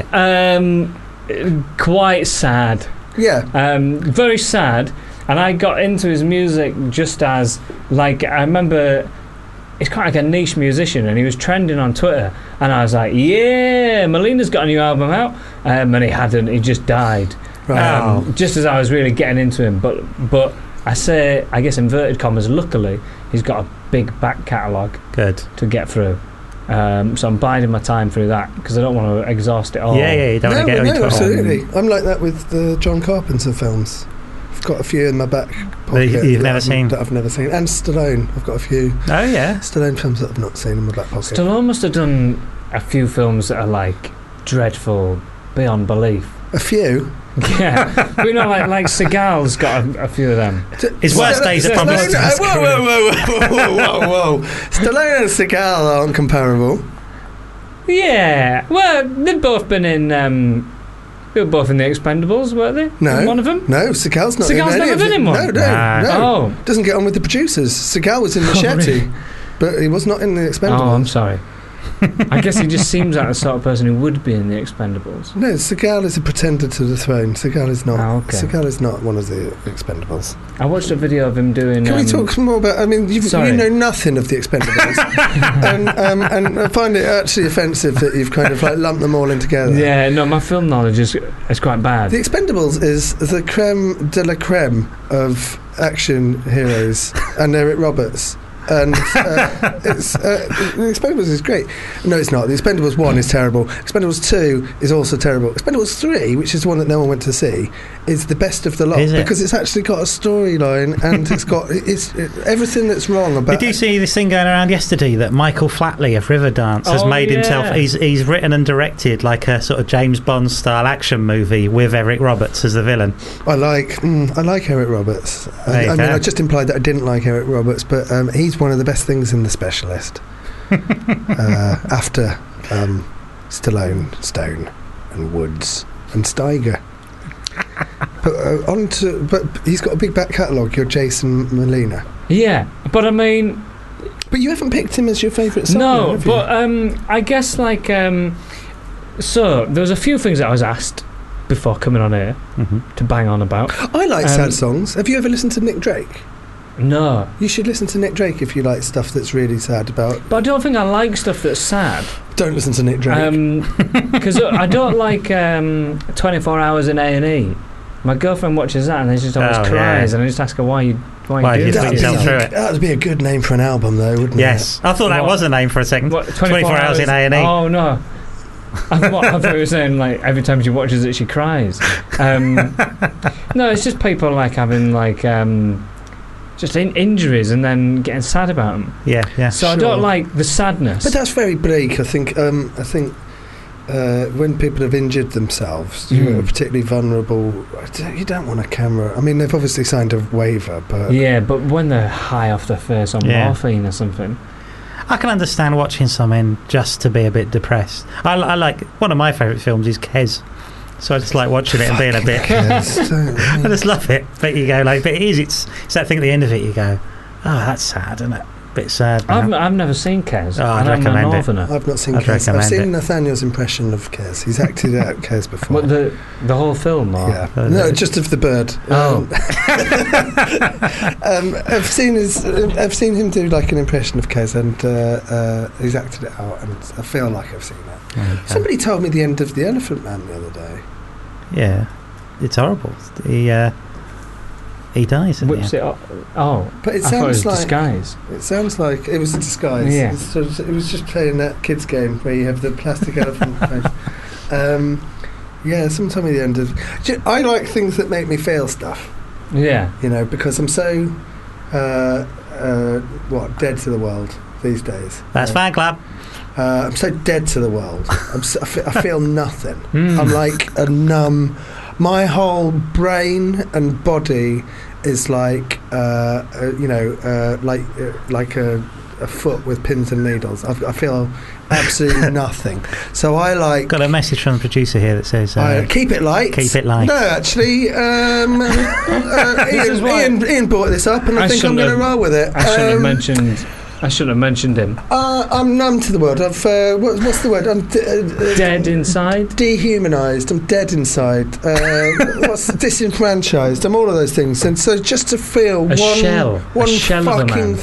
Quite sad. Yeah. Very sad. And I got into his music just as I remember. He's quite like a niche musician, and he was trending on Twitter, and I was like, "Yeah, Molina's got a new album out," and he hadn't. He just died. Right. Just as I was really getting into him, but I say, I guess inverted commas, luckily he's got a big back catalogue to get through. So I'm biding my time through that because I don't want to exhaust it all. Yeah, you don't want to get into it. Absolutely. I'm like that with the John Carpenter films. I've got a few in my back pocket you've never seen? That I've never seen. And Stallone. I've got a few. Oh, yeah. Stallone films that I've not seen in my back pocket. Stallone must have done a few films that are dreadful beyond belief. A few? Yeah. But like Seagal's got a few of them. His worst days are probably... Whoa. Stallone and Seagal aren't comparable. Yeah. Well, they've both been in... They were both in The Expendables, weren't they? No. In one of them? No, Seagal's not Seagal's in any never of been it. in one? No. Oh. Doesn't get on with the producers. Seagal was in Machete, really? but he was not in The Expendables. Oh, I'm sorry. I guess he just seems like the sort of person who would be in The Expendables. No, Seagal is a pretender to the throne. Seagal is not. Oh, okay. Seagal is not one of the Expendables. I watched a video of him doing... Can we talk more about... I mean, you know nothing of the Expendables. and I find it actually offensive that you've kind of like lumped them all in together. Yeah, no, my film knowledge is quite bad. The Expendables is the creme de la creme of action heroes and Eric Roberts. And The Expendables is great. No, it's not. The Expendables 1 is terrible. Expendables 2 is also terrible. Expendables 3, which is the one that no one went to see, is the best of the lot. Is it? Because it's actually got a storyline and it's got everything that's wrong about... Did you see this thing going around yesterday that Michael Flatley of Riverdance has made himself... He's written and directed like a sort of James Bond style action movie with Eric Roberts as the villain. I like Eric Roberts. I mean, I just implied that I didn't like Eric Roberts, but he's one of the best things in The Specialist. After Stallone, Stone, and Woods, and Steiger. But he's got a big back catalogue, your Jason Molina. Yeah, but I mean... But you haven't picked him as your favourite song, No, have you? but I guess like... so, there was a few things that I was asked before coming on here to bang on about. I like sad songs. Have you ever listened to Nick Drake? No. You should listen to Nick Drake if you like stuff that's really sad about... But I don't think I like stuff that's sad. Don't listen to Nick Drake. Because I don't like 24 Hours in A&E. My girlfriend watches that and then she just always cries, and I just ask her why you do put yourself through it? That would be a good name for an album, though, wouldn't it? Yes. I thought that was a name for a second. What, 24 Hours in A&E. Oh, no. I thought you were saying, like, every time she watches it, she cries. No, it's just people, like, having, like... just injuries and then getting sad about them. Yeah. So I don't like the sadness. But that's very bleak. I think when people have injured themselves, you're particularly vulnerable. You don't want a camera. I mean, they've obviously signed a waiver, but... Yeah, but when they're high off their face on morphine or something... I can understand watching something just to be a bit depressed. I like... One of my favourite films is Kes. So I just like watching it and being a bit... I just love it. But you go like... But it's that thing at the end of it, you go, oh, that's sad, isn't it? Bit sad. I've never seen Kes. I'd recommend it. I've not seen Kes. I've seen Nathaniel's impression of Kes. He's acted out Kes before. What, the whole film? Or? Yeah. No, just of the bird. I've seen him do like an impression of Kes, and he's acted it out, and I feel like I've seen that. Okay. Somebody told me the end of The Elephant Man the other day. Yeah, it's horrible. He dies. Whips it up. Oh, but it I thought it was like disguise. It sounds like it was a disguise. Yeah. It was just playing that kids game where you have the plastic elephant face. Yeah, sometime at the end of... I like things that make me feel stuff. Yeah. You know, because I'm so dead to the world these days. That's fan club. I'm so dead to the world. I feel nothing. I'm like a numb... My whole brain and body is like, like a foot with pins and needles. I feel absolutely nothing. So I like... Got a message from the producer here that says... keep it light. Keep it light. No, actually, Ian brought this up, and I think I'm going to roll with it. I shouldn't have mentioned him. I'm numb to the world. I've what's the word? I'm dead inside. Dehumanised. I'm dead inside. What's disenfranchised? I'm all of those things. And so just to feel one fucking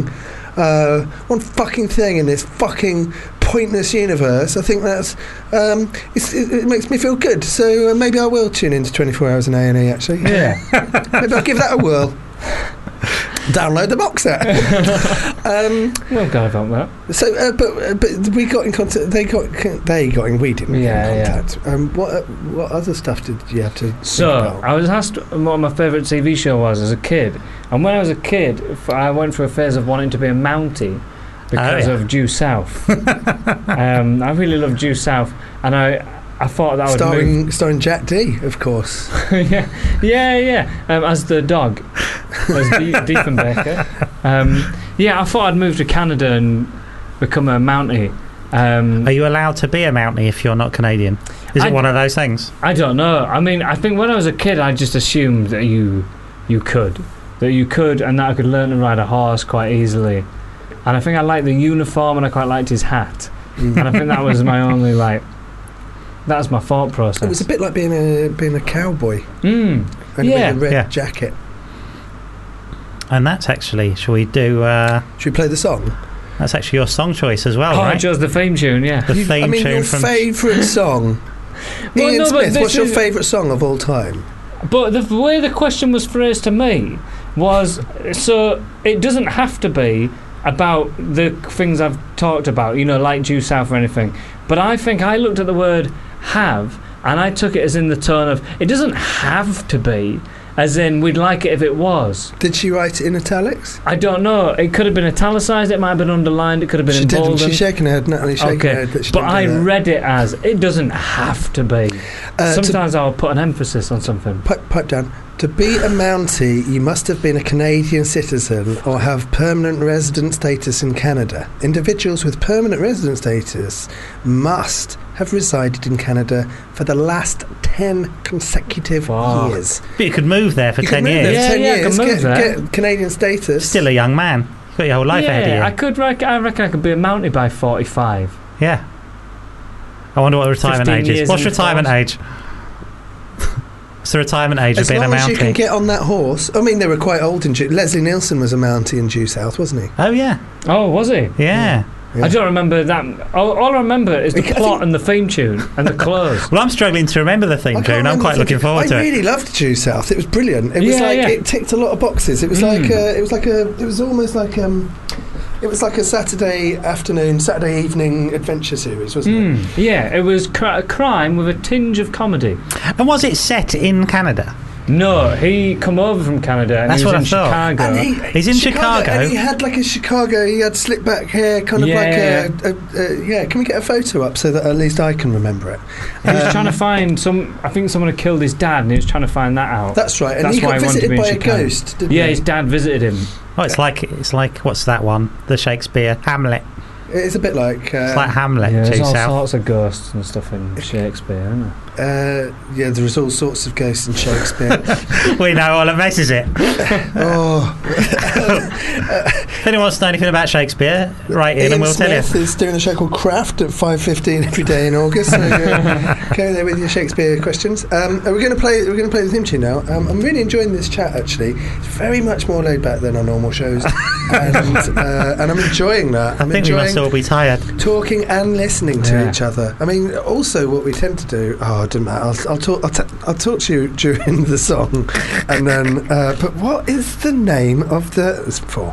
thing in this fucking pointless universe, I think that's it makes me feel good. So maybe I will tune into 24 Hours in A&E. Actually, yeah. Maybe I'll give that a whirl. Download the box set. Well, God about that. So, but we got in contact. We didn't get in contact. What other stuff did you have to? So I was asked what my favourite TV show was as a kid, and when I was a kid, I went through a phase of wanting to be a Mountie because of Due South. I really loved Due South, and I thought that would starring Jack D, of course. yeah. As the dog, as Diefenbaker. I thought I'd move to Canada and become a Mountie. Are you allowed to be a Mountie if you're not Canadian? Is it one of those things? I don't know. I mean, I think when I was a kid, I just assumed that you could, and that I could learn to ride a horse quite easily. And I think I liked the uniform, and I quite liked his hat. And I think that was my only that's my thought process. It was a bit like being a cowboy. Yeah. With a red jacket. And that's actually, shall we do... Should we play the song? That's actually your song choice as well, right? I chose the theme tune, yeah. The theme tune your from... favourite song. Well, Ian no, but Smith, what's your favourite song of all time? But the way the question was phrased to me was, so it doesn't have to be about the things I've talked about, like Due South or anything. But I think I looked at the word have, and I took it as in the tone of, it doesn't have to be, as in we'd like it if it was. Did she write it in italics? I don't know. It could have been italicized, it might have been underlined, it could have been emboldened. She didn't. She's shaking her head, Natalie's shaking her head. But I read it as, it doesn't have to be. Sometimes I'll put an emphasis on something. Pipe down. To be a Mountie, you must have been a Canadian citizen or have permanent resident status in Canada. Individuals with permanent resident status must have resided in Canada for the last 10 consecutive years. But you could move there for 10 years. Yeah, I can move there. Get Canadian status. Still a young man. You've got your whole life ahead of you. I reckon I could be a Mountie by 45. Yeah. I wonder what retirement age is. What's retirement age? What's the retirement age of being a Mountie? As long as you can get on that horse. I mean, they were quite old in Leslie Nielsen was a Mountie in Due South, wasn't he? Oh, yeah. Oh, was he? Yeah. I don't remember that. All I remember is the plot and the theme tune and the clothes. Well, I'm struggling to remember the theme tune. I'm quite looking forward to it. I really loved Due South. It was brilliant. It was it ticked a lot of boxes. It was it was like a Saturday evening adventure series, wasn't it? Yeah, it was a crime with a tinge of comedy. And was it set in Canada? No, he come over from Canada and That's he was what in I thought. Chicago. He's in Chicago. And he had like a Chicago, he had slick back hair, kind of can we get a photo up so that at least I can remember it? He was trying to find I think someone had killed his dad and he was trying to find that out. That's right, and that's he why got visited by a ghost, didn't he? Yeah, his dad visited him. Oh, it's like what's that one? The Shakespeare Hamlet. It's a bit like... it's like Hamlet. Yeah, there's all sorts of ghosts and stuff in Shakespeare, isn't there? Yeah, there's all sorts of ghosts in Shakespeare. We know all that messes it. If anyone wants to know anything about Shakespeare, write in and we'll tell you. Ian Smith is doing a show called Craft at 5:15 every day in August. So go there with your Shakespeare questions. We're going to play the theme tune now. I'm really enjoying this chat. Actually, it's very much more laid back than our normal shows, and I'm enjoying that. I think we must all be tired. Talking and listening to each other. I mean, also what we tend to do. Oh, it doesn't matter. I'll talk to you during the song, and then. But what is the name of the? It's 4.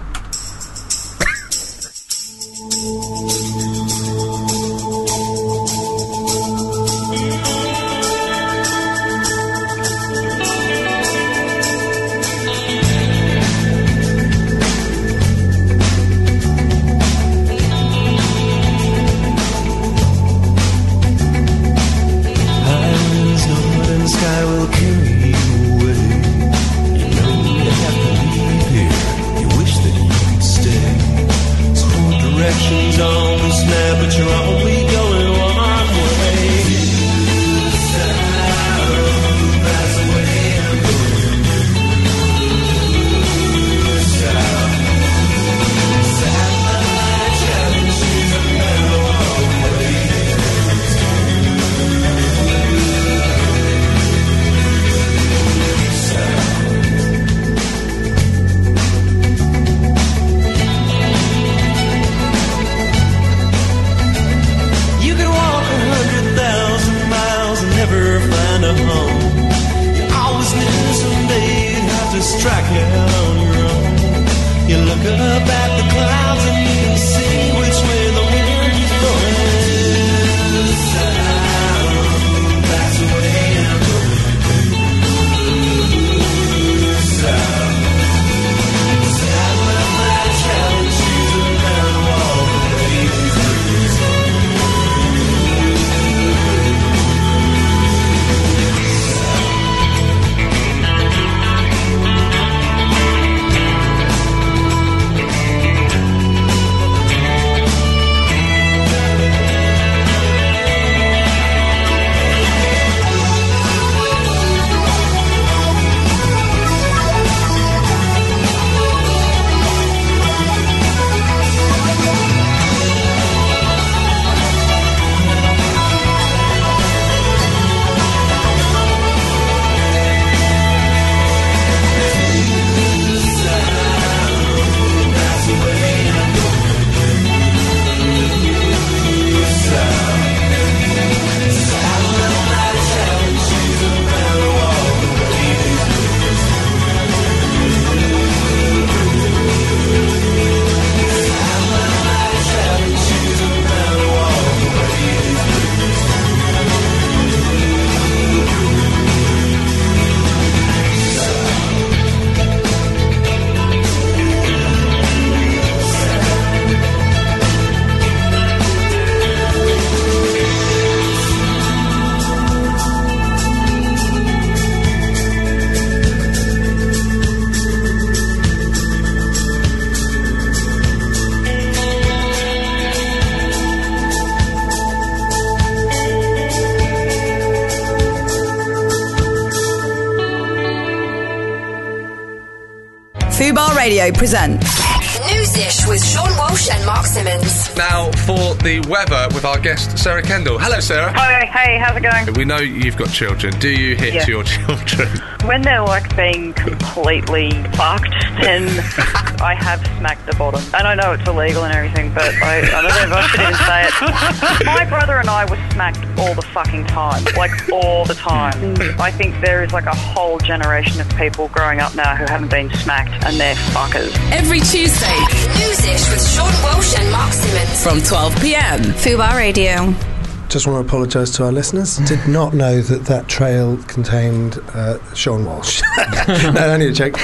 Fubar Radio presents Newsish with Sean Walsh and Mark Simmons. Now for the weather with our guest Sarah Kendall. Hello, Sarah. Hi, hey, how's it going? We know you've got children. Do you hit your children? When they're like being completely fucked, then I have smacked the bottom. And I know it's illegal and everything, but I don't know if I should even say it. My brother and I were smacked all the fucking time. Like, all the time. I think there is like a whole generation of people growing up now who haven't been smacked, and they're fuckers. every Tuesday Newsish with Sean Walsh and Mark Simmons. from 12 p.m. Fubar Radio. Just want to apologise to our listeners. Did not know that trail contained Sean Walsh. No, only a joke.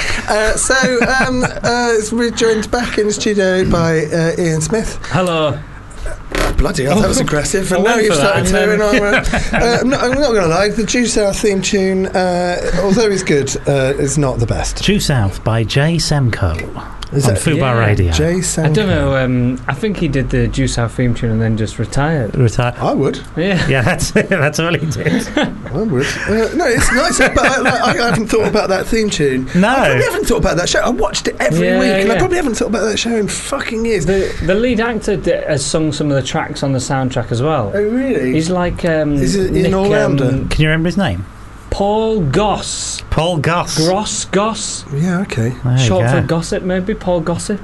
We're joined back in the studio by Ian Smith. Hello. Bloody hell, that was aggressive. And I now went you've for that, started and tearing on. I'm not going to lie, the Due South theme tune, although it's good, is not the best. Due South by Jay Semco on Fubar Radio. Jay I Sanko. don't know. I think he did the Due South theme tune and then just retired. I would. Yeah. Yeah, that's it. That's all he did. I would. No, it's nice, but I haven't thought about that theme tune. No. I probably haven't thought about that show. I watched it every Yeah, week, and I yeah. probably haven't thought about that show in fucking years. The lead actor has sung some of the tracks on the soundtrack as well. Oh, really? He's like Is it an all-rounder? Can you remember his name? Paul Goss. Paul Goss. Goss. Yeah, okay. There you Short go. for gossip, maybe. Paul Gossip.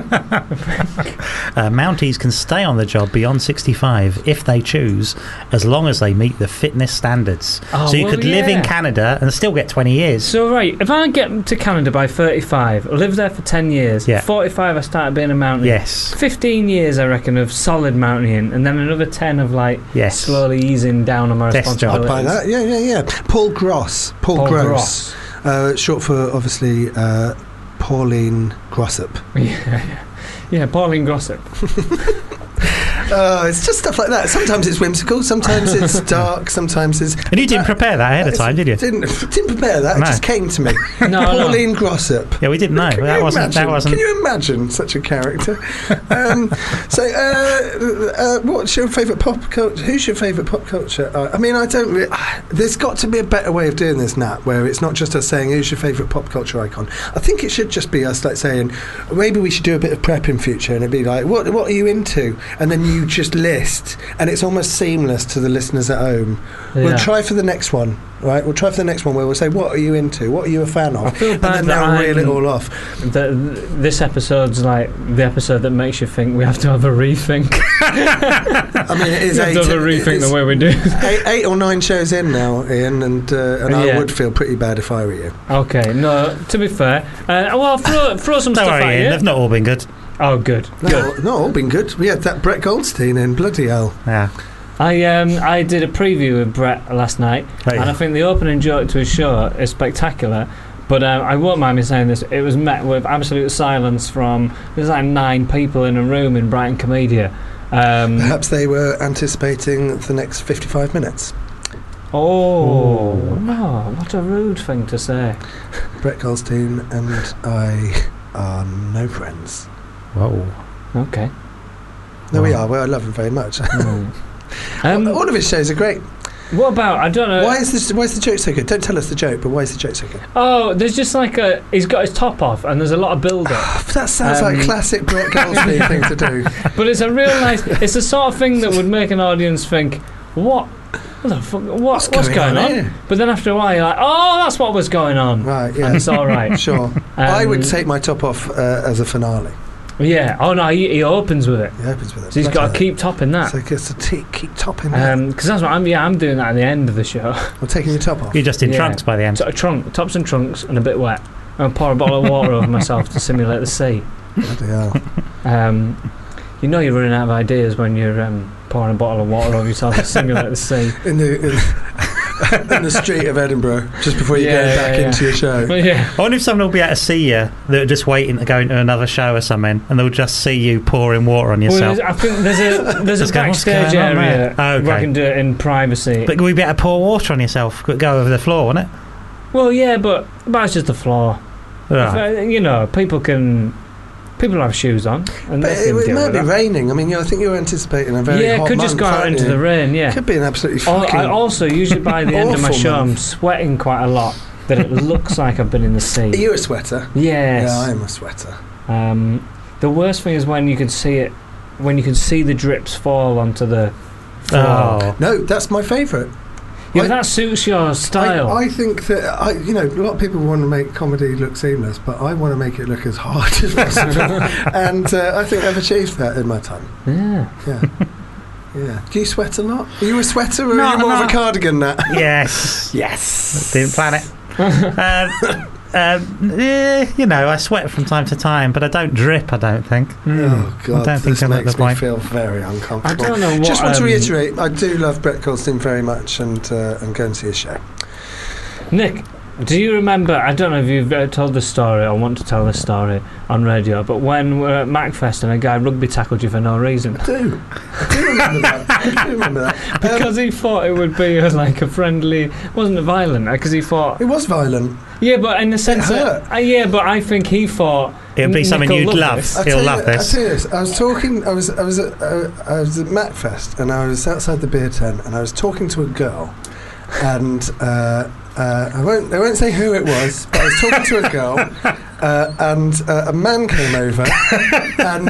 Mounties can stay on the job beyond 65 if they choose, as long as they meet the fitness standards. Oh, so you well, could live in yeah. Canada and still get 20 years. So, right, if I get to Canada by 35, live there for 10 years, Yeah. 45 I started being a mountaineer. Yes. 15 years, I reckon, of solid mountaineering, and then another 10 of, like, Yes. slowly easing down on my Desk job. I'd buy responsibilities. that. Yeah. Paul Gross. Paul Gross. Short for, obviously, Pauline Grossop. Yeah, Pauline Gossip. It's just stuff like that. Sometimes it's whimsical, sometimes it's dark, sometimes it's... And you didn't prepare that ahead of time, did you? Didn't prepare that. No. It just came to me. No. Pauline Grossop. Yeah, we didn't know. Can That you wasn't. Can you imagine such a character? What's your favourite pop culture? Who's your favourite pop culture? I mean, I don't. There's got to be a better way of doing this, Nat, where it's not just us saying who's your favourite pop culture icon. I think it should just be us like saying maybe we should do a bit of prep in future, and it'd be like, what are you into? And then you just list, and it's almost seamless to the listeners at home. Yeah. We'll try for the next one. Right, we'll try for the next one where we'll say, what are you into? What are you a fan of? I feel And bad then that they'll reel it I'm- all off. This episode's like the episode that makes you think we have to have a rethink. I mean, it is We have to have a rethink the way we do. 8 or 9 shows in now, Ian, and I Yeah. would feel pretty bad if I were you. Okay, no, to be fair, throw some Don't stuff worry, at Ian, you. they've not all been good. Oh, good. No, not all been good. We had that Brett Goldstein in, bloody hell. Yeah. I did a preview with Brett last night, Right. and I think the opening joke to his show is spectacular. But I won't mind me saying this. It was met with absolute silence from there's like 9 people in a room in Brighton Comedia. Perhaps they were anticipating the next 55 minutes. Oh no! What a rude thing to say. Brett Goldstein and I are no friends. Whoa. Okay. No, we are. Well, I love him very much. All of his shows are great. What about, I don't know. Why is the joke so good? Don't tell us the joke, but why is the joke so good? Oh, there's just like he's got his top off and there's a lot of build-up. That sounds like a classic Brett Goldstein thing to do. But it's a real nice, it's the sort of thing that would make an audience think, what the fuck, what's going on? here? But then after a while you're like, oh, that's what was going on. Right, yeah. And it's all right. Sure. I would take my top off as a finale. Yeah. Oh no, he opens with it. He opens with it. So he's got to keep topping that. So he gets to keep topping that. Because that's what I'm doing that at the end of the show. We're taking your top off. You're just in Yeah. trunks by the end. Tops and trunks and a bit wet. And pour a bottle of water over myself to simulate the sea. Bloody hell. You know you're running out of ideas when you're pouring a bottle of water over yourself to simulate the sea. In the street of Edinburgh, just before you go back into your show. Yeah. I wonder if someone will be able to see you that are just waiting to go into another show or something, and they'll just see you pouring water on yourself. Well, I think there's a Just go, "What's backstage going on area there?" Oh, okay. where I can do it in privacy. But we better pour water on yourself. Could go over the floor, wouldn't it? Well, yeah, but it's just the floor. Right. People have shoes on, and But they can it deal might with be that. raining. I mean, I think you're anticipating a very Yeah, hot it could just month, go out aren't into you? the rain. Yeah. Could be an absolutely Oh, fucking... I also usually by the end of my awful show I'm month. sweating quite a lot that it looks like I've been in the sea. Are you a sweater? Yes. Yeah, I am a sweater. The worst thing is when you can see it, when you can see the drips fall onto the floor. Oh. No, that's my favourite. Yeah, that suits your style. I think that a lot of people want to make comedy look seamless, but I want to make it look as hard as possible, and I think I've achieved that in my time. Yeah. Yeah. Do you sweat a lot? Are you a sweater, or No, are you more of no. a cardigan? That. Yes. Yes. Didn't plan it. I sweat from time to time, but I don't drip, I don't think. Oh God, I don't think this I'm at makes the me point. feel very uncomfortable. I don't know what, Just want to reiterate, I do love Brett Goldstein very much, and go and see his show. Nick, do you remember, I don't know if you've told this story or want to tell this story on radio, but when we were at MacFest and a guy rugby tackled you for no reason. I do remember that. I do remember that. Because he thought it would be like a friendly, wasn't it violent? Because he thought... It was violent. Yeah, but in the sense hurt. that... yeah, but I think he thought... It'll be something Nick will you'd love. this. He'll love this. I tell you this. I was talking. I was at MacFest, and I was outside the beer tent, and I was talking to a girl, and I won't say who it was, but I was talking to a girl, and a man came over, and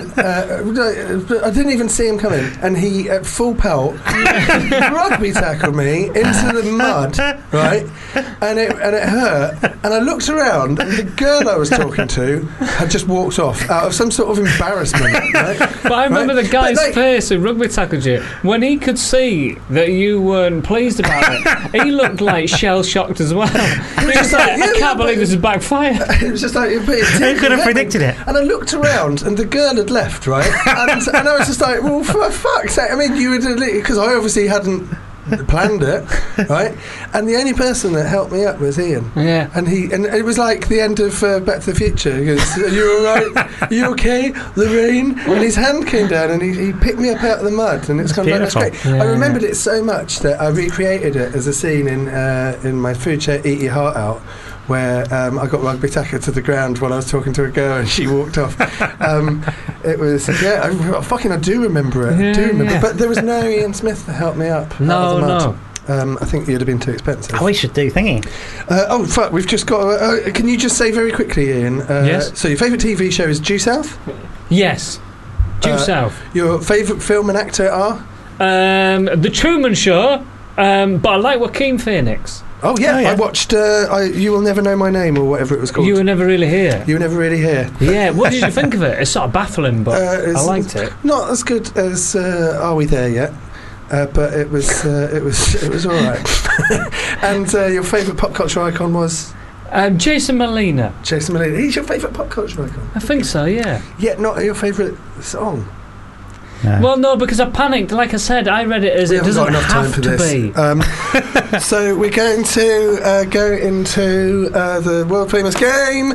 I didn't even see him coming, and he at full pelt rugby tackled me into the mud, right, and it hurt, and I looked around, and the girl I was talking to had just walked off out of some sort of embarrassment, right? But I remember the guy's face who rugby tackled you. When he could see that you weren't pleased about it, he looked like shell-shocked as well. He was just like, I can't believe this is backfired. It was just like... Who could have predicted it? And I looked around, and the girl had left, right? And I was just like, well, for fuck's sake. I mean, you would... Because I obviously hadn't planned it, right? And the only person that helped me up was Ian. Yeah. And it was like the end of Back to the Future. He goes, are you all right? Are you okay? Lorraine? And his hand came down, and he picked me up out of the mud, and it's kind of like, that's great. Yeah, I remembered it so much that I recreated it as a scene in my food chair, Eat Your Heart Out, where I got rugby tackled to the ground while I was talking to a girl and she walked off. It was, I do remember it. I do remember. But there was no Ian Smith to help me up. No. I think you'd have been too expensive. Oh, we should do thingy. Oh, fuck, we've just got... can you just say very quickly, Ian? Yes. So your favourite TV show is Due South? Yes. Due South. Your favourite film and actor are? The Truman Show, but I like Joaquin Phoenix. Oh yeah, I watched You Will Never Know My Name, or whatever it was called. You Were Never Really Here. You Were Never Really Here. Yeah, what did you think of it? It's sort of baffling, but I liked it. Not as good as Are We There Yet? But it was all right. And your favourite pop culture icon was? Jason Molina. Jason Molina. He's your favourite pop culture icon? I think so, yeah. Yet not your favourite song? No. Well, no, because I panicked. Like I said, I read it as it doesn't have to be. So we're going to go into the world famous game.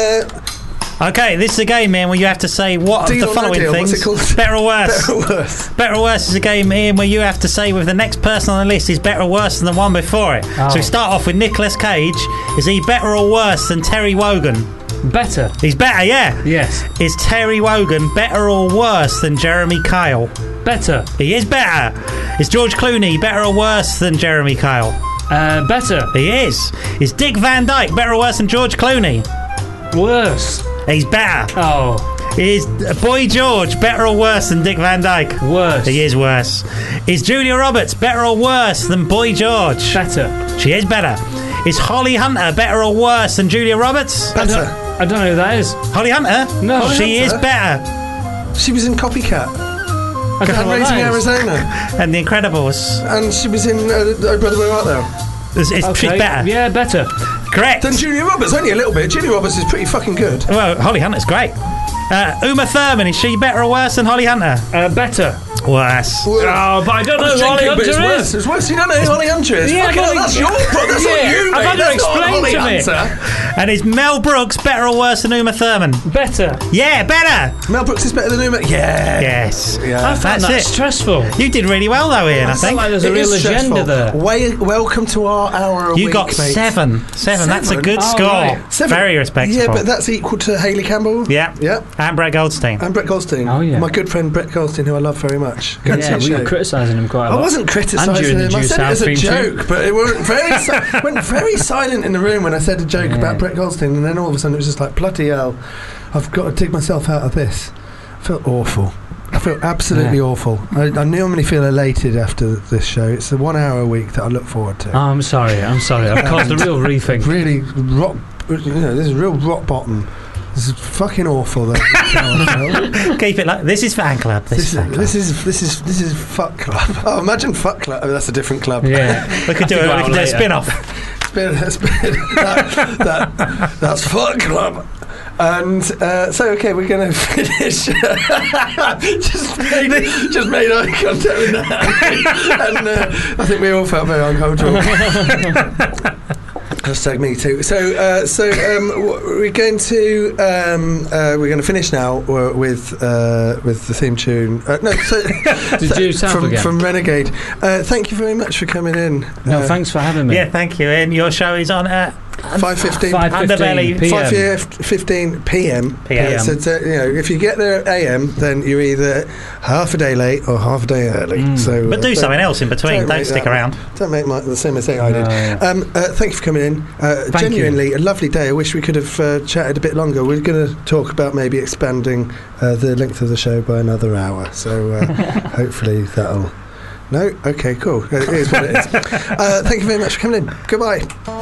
Okay, this is a game, Ian, where you have to say what of the following things. What's it called? Better or worse. Better or worse. Better or worse is a game, Ian, where you have to say with the next person on the list is better or worse than the one before it. Oh. So we start off with Nicolas Cage. Is he better or worse than Terry Wogan? Better. He's better, yeah. Yes. Is Terry Wogan better or worse than Jeremy Kyle? Better. He is better. Is George Clooney better or worse than Jeremy Kyle? Better. He is. Is Dick Van Dyke better or worse than George Clooney? Worse. He's better. Oh. Is Boy George better or worse than Dick Van Dyke? Worse. He is worse. Is Julia Roberts better or worse than Boy George? Better. She is better. Is Holly Hunter better or worse than Julia Roberts? Better. I don't know who that is. Holly Hunter? No. She is Hunter? better. She was in Copycat. I don't know what Raising that is. Arizona. And The Incredibles. And she was in Oh Brother, Where Art Thou? She's better. Yeah, better. Correct. Than Julia Roberts, only a little bit. Julia Roberts is pretty fucking good. Well, Holly Hunter's great. Uma Thurman, is she better or worse than Holly Hunter? Better. Worse. Oh, but I don't know who Holly Hunter it's worse. is. It's worse. You don't know who Holly Hunter is. Yeah, Fucking hell, that's your problem. That's not you, mate. I've had her That's not explain Holly to me. Hunter. And is Mel Brooks better or worse than Uma Thurman? Better. Oh, Yeah, better. Mel Brooks is better than Uma. Yeah. Yes. I Yeah. found That's that it. stressful. You did really well though, Ian, I I felt think. like there's a It real is agenda stressful. there. Welcome to our hour a You week, got mate. seven. That's a good Oh, score. right. Seven. Very respectable. Yeah, but that's equal to Hayley Campbell. Yeah. Yeah. And Brett Goldstein. And Brett Goldstein. Oh, yeah. My good friend Brett Goldstein, who I love very much. much. Going to Yeah, see a we were show. criticising him quite a lot. I wasn't criticising him. I said it as a joke, but it went very silent in the room when I said a joke about Brett Goldstein, and then all of a sudden it was just like, bloody hell, I've got to dig myself out of this. I felt awful. I feel absolutely awful. I normally feel elated after this show. It's a 1 hour a week that I look forward to. Oh, I'm sorry. I've caused a real rethink. Really rock. This is real rock bottom. This is fucking awful. Keep it like this is fan club. This is fuck club. Oh, imagine fuck club. Oh, that's a different club. Yeah, we could do a spin-off. That's fuck club. And so, okay, we're going to finish. just made eye contact with that. And I think we all felt very uncomfortable. Hashtag me too. So we're going to finish now with the theme tune. From Renegade. Thank you very much for coming in. No, thanks for having me. Yeah, thank you. And your show is on at 5:15 Underbelly PM. 5:15 PM. PM. So if you get there at AM, then you're either half a day late or half a day early. So, but do something else in between. Don't stick around. Don't make the same mistake I did. Thank you for coming in. Genuinely, a lovely day. I wish we could have chatted a bit longer. We're going to talk about maybe expanding the length of the show by another hour. So hopefully that'll. No? Okay, cool. It is what it is. Thank you very much for coming in. Goodbye.